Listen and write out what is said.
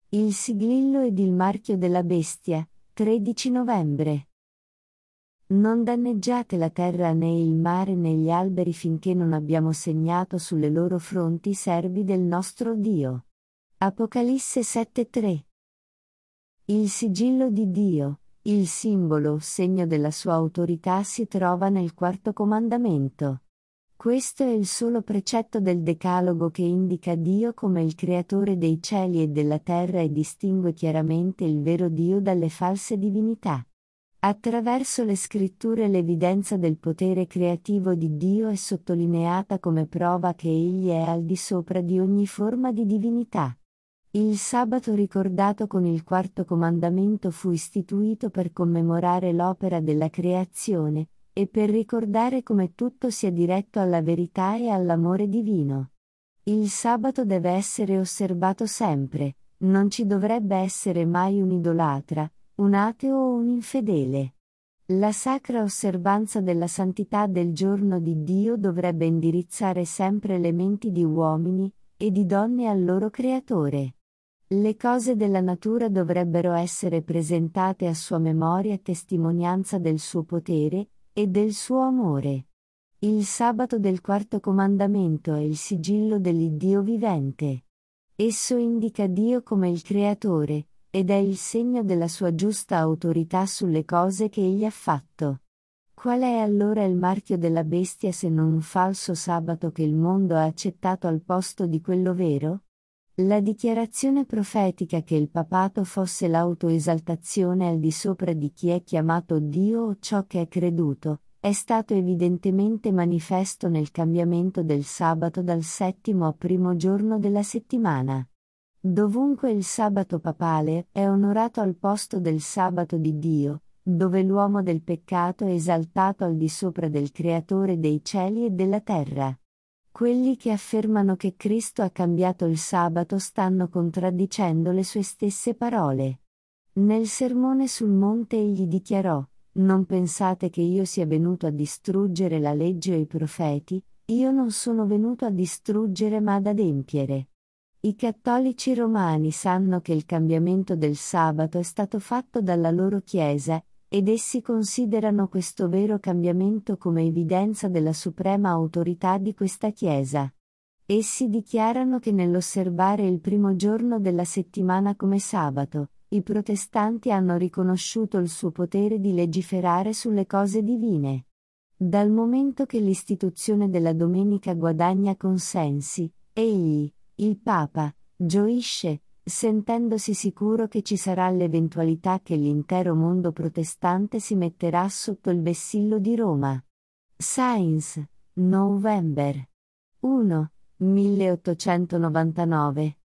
Il sigillo ed il marchio della bestia, 13 novembre. Non danneggiate la terra né il mare né gli alberi finché non abbiamo segnato sulle loro fronti i servi del nostro Dio. Apocalisse 7:3. Il sigillo di Dio, il simbolo, segno della sua autorità, si trova nel quarto comandamento. Questo è il solo precetto del Decalogo che indica Dio come il creatore dei cieli e della terra e distingue chiaramente il vero Dio dalle false divinità. Attraverso le scritture l'evidenza del potere creativo di Dio è sottolineata come prova che Egli è al di sopra di ogni forma di divinità. Il sabato ricordato con il quarto comandamento fu istituito per commemorare l'opera della creazione, e per ricordare come tutto sia diretto alla verità e all'amore divino. Il sabato deve essere osservato sempre, non ci dovrebbe essere mai un idolatra, un ateo o un infedele. La sacra osservanza della santità del giorno di Dio dovrebbe indirizzare sempre le menti di uomini e di donne al loro Creatore. Le cose della natura dovrebbero essere presentate a sua memoria testimonianza del suo potere e del suo amore. Il sabato del quarto comandamento è il sigillo dell'Iddio vivente. Esso indica Dio come il Creatore, ed è il segno della sua giusta autorità sulle cose che Egli ha fatto. Qual è allora il marchio della bestia se non un falso sabato che il mondo ha accettato al posto di quello vero? La dichiarazione profetica che il papato fosse l'autoesaltazione al di sopra di chi è chiamato Dio o ciò che è creduto, è stato evidentemente manifesto nel cambiamento del sabato dal settimo a primo giorno della settimana. Dovunque il sabato papale è onorato al posto del sabato di Dio, dove l'uomo del peccato è esaltato al di sopra del Creatore dei cieli e della terra. Quelli che affermano che Cristo ha cambiato il sabato stanno contraddicendo le sue stesse parole. Nel sermone sul monte egli dichiarò: «Non pensate che io sia venuto a distruggere la legge o i profeti, io non sono venuto a distruggere ma ad adempiere». I cattolici romani sanno che il cambiamento del sabato è stato fatto dalla loro Chiesa, ed essi considerano questo vero cambiamento come evidenza della suprema autorità di questa Chiesa. Essi dichiarano che nell'osservare il primo giorno della settimana come sabato, i protestanti hanno riconosciuto il suo potere di legiferare sulle cose divine. Dal momento che l'istituzione della domenica guadagna consensi, egli, il Papa, gioisce, sentendosi sicuro che ci sarà l'eventualità che l'intero mondo protestante si metterà sotto il vessillo di Roma. Sainz, November 1, 1899